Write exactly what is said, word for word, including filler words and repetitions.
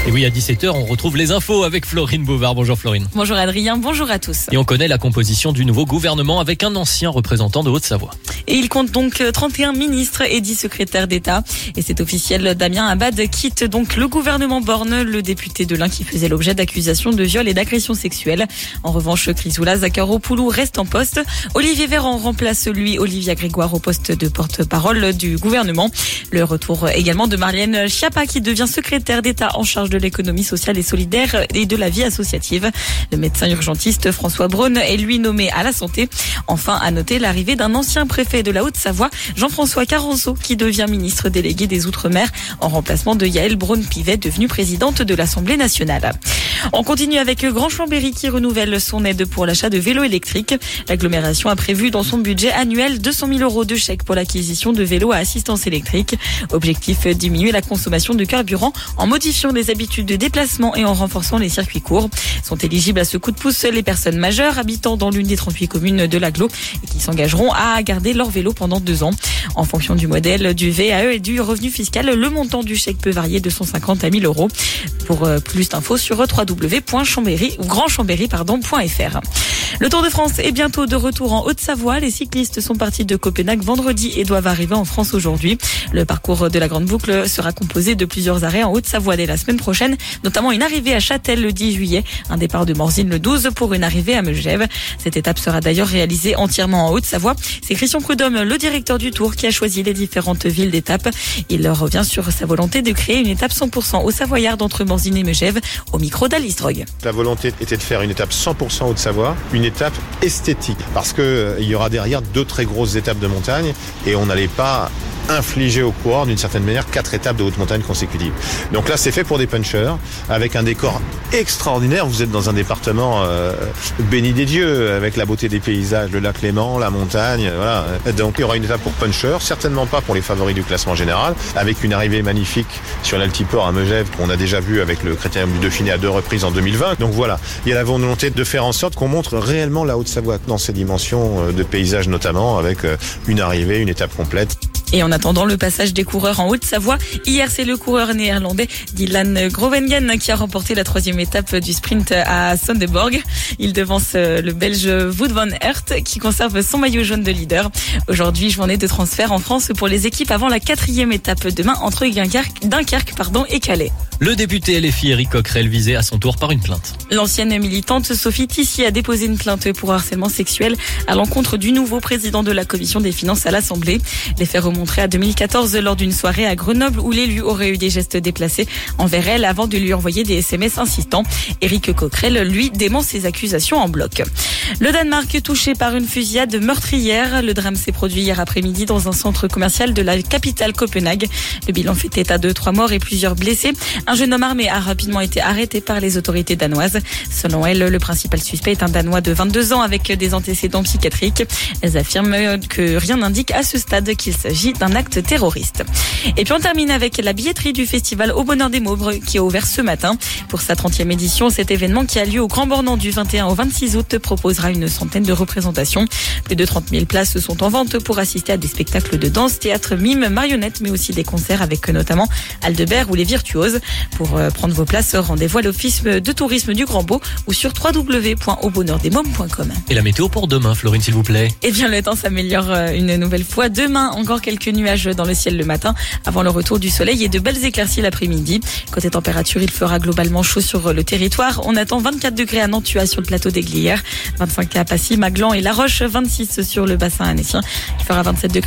Et oui, à dix-sept heures, on retrouve les infos avec Florine Bouvard. Bonjour Florine. Bonjour Adrien, bonjour à tous. Et on connaît la composition du nouveau gouvernement avec un ancien représentant de Haute-Savoie. Et il compte donc trente et un ministres et dix secrétaires d'État. Et c'est officiel, Damien Abad quitte donc le gouvernement Borne, le député de l'Ain qui faisait l'objet d'accusations de viol et d'agression sexuelle. En revanche, Chrysoula Zakharopoulou reste en poste. Olivier Véran remplace lui, Olivia Grégoire, au poste de porte-parole du gouvernement. Le retour également de Marlène Schiappa qui devient secrétaire d'État en charge de l'économie sociale et solidaire et de la vie associative. Le médecin urgentiste François Braun est lui nommé à la santé. Enfin, à noter l'arrivée d'un ancien préfet de la Haute-Savoie, Jean-François Carenceau, qui devient ministre délégué des Outre-mer en remplacement de Yaël Braun-Pivet, devenue présidente de l'Assemblée nationale. On continue avec Grand Chambéry qui renouvelle son aide pour l'achat de vélos électriques. L'agglomération a prévu dans son budget annuel deux cent mille euros de chèques pour l'acquisition de vélos à assistance électrique. Objectif, diminuer la consommation de carburant en modifiant les habitudes de déplacement et en renforçant les circuits courts. Sont éligibles à ce coup de pouce les personnes majeures habitant dans l'une des trente-huit communes de l'agglo et qui s'engageront à garder leur vélo pendant deux ans. En fonction du modèle, du V A E et du revenu fiscal, le montant du chèque peut varier de cent cinquante à mille euros. Pour plus d'infos sur w w w point chambéry ou grand chambéry pardon point f r. Le Tour de France est bientôt de retour en Haute-Savoie. Les cyclistes sont partis de Copenhague vendredi et doivent arriver en France aujourd'hui. Le parcours de la Grande Boucle sera composé de plusieurs arrêts en Haute-Savoie dès la semaine prochaine, notamment une arrivée à Châtel le dix juillet, un départ de Morzine le douze pour une arrivée à Megève. Cette étape sera d'ailleurs réalisée entièrement en Haute-Savoie. C'est Christian Prudhomme, le directeur du Tour, qui a choisi les différentes villes d'étape. Il revient sur sa volonté de créer une étape cent pour cent au Savoyard entre Morzine et Megève, au micro d'Alice Drogue. La volonté était de faire une étape cent pour cent Haute-Savoie, une étape esthétique, parce que euh, il y aura derrière deux très grosses étapes de montagne et on n'allait pas infliger aux coureurs d'une certaine manière quatre étapes de haute montagne consécutives. Donc là c'est fait pour des punchers avec un décor extraordinaire. Vous êtes dans un département euh, béni des dieux avec la beauté des paysages, le lac Léman, la montagne, voilà. Donc il y aura une étape pour punchers, certainement pas pour les favoris du classement général, avec une arrivée magnifique sur l'Altiport à Megève qu'on a déjà vu avec le Critérium du Dauphiné à deux reprises en deux mille vingt. Donc voilà, il y a la volonté de faire en sorte qu'on montre réellement la Haute-Savoie dans ses dimensions de paysage notamment, avec une arrivée, une étape complète. Et en attendant le passage des coureurs en Haute-Savoie, hier c'est le coureur néerlandais Dylan Groenewegen qui a remporté la troisième étape du sprint à Sonderborg. Il devance le Belge Wout van Aert qui conserve son maillot jaune de leader. Aujourd'hui, journée de transfert en France pour les équipes avant la quatrième étape demain entre Dunkerque pardon, et Calais. Le député L F I Éric Coquerel visé à son tour par une plainte. L'ancienne militante Sophie Tissier a déposé une plainte pour harcèlement sexuel à l'encontre du nouveau président de la commission des finances à l'Assemblée. Les faits remonteraient à deux mille quatorze lors d'une soirée à Grenoble où l'élu aurait eu des gestes déplacés envers elle avant de lui envoyer des S M S insistants. Éric Coquerel, lui, dément ces accusations en bloc. Le Danemark touché par une fusillade meurtrière. Le drame s'est produit hier après-midi dans un centre commercial de la capitale Copenhague. Le bilan fait état de trois morts et plusieurs blessés. Un jeune homme armé a rapidement été arrêté par les autorités danoises. Selon elle, le principal suspect est un Danois de vingt-deux ans avec des antécédents psychiatriques. Elles affirment que rien n'indique à ce stade qu'il s'agit d'un acte terroriste. Et puis on termine avec la billetterie du festival Au Bonheur des Maubres qui a ouvert ce matin. Pour sa trentième édition, cet événement qui a lieu au Grand Bornand du vingt et un au vingt-six août proposera une centaine de représentations. Plus de trente mille places sont en vente pour assister à des spectacles de danse, théâtre, mime, marionnettes, mais aussi des concerts avec notamment Aldebert ou les Virtuoses. Pour prendre vos places, rendez-vous à l'Office de tourisme du Grand Beau ou sur w w w point au bonheur des mômes point com. Et la météo pour demain, Florine, s'il vous plaît. Eh bien, le temps s'améliore une nouvelle fois. Demain, encore quelques nuages dans le ciel le matin, avant le retour du soleil et de belles éclaircies l'après-midi. Côté température, il fera globalement chaud sur le territoire. On attend vingt-quatre degrés à Nantua sur le plateau des Glières, vingt-cinq à Passy, Maglan et La Roche, vingt-six sur le bassin annécien. Il fera vingt-sept degrés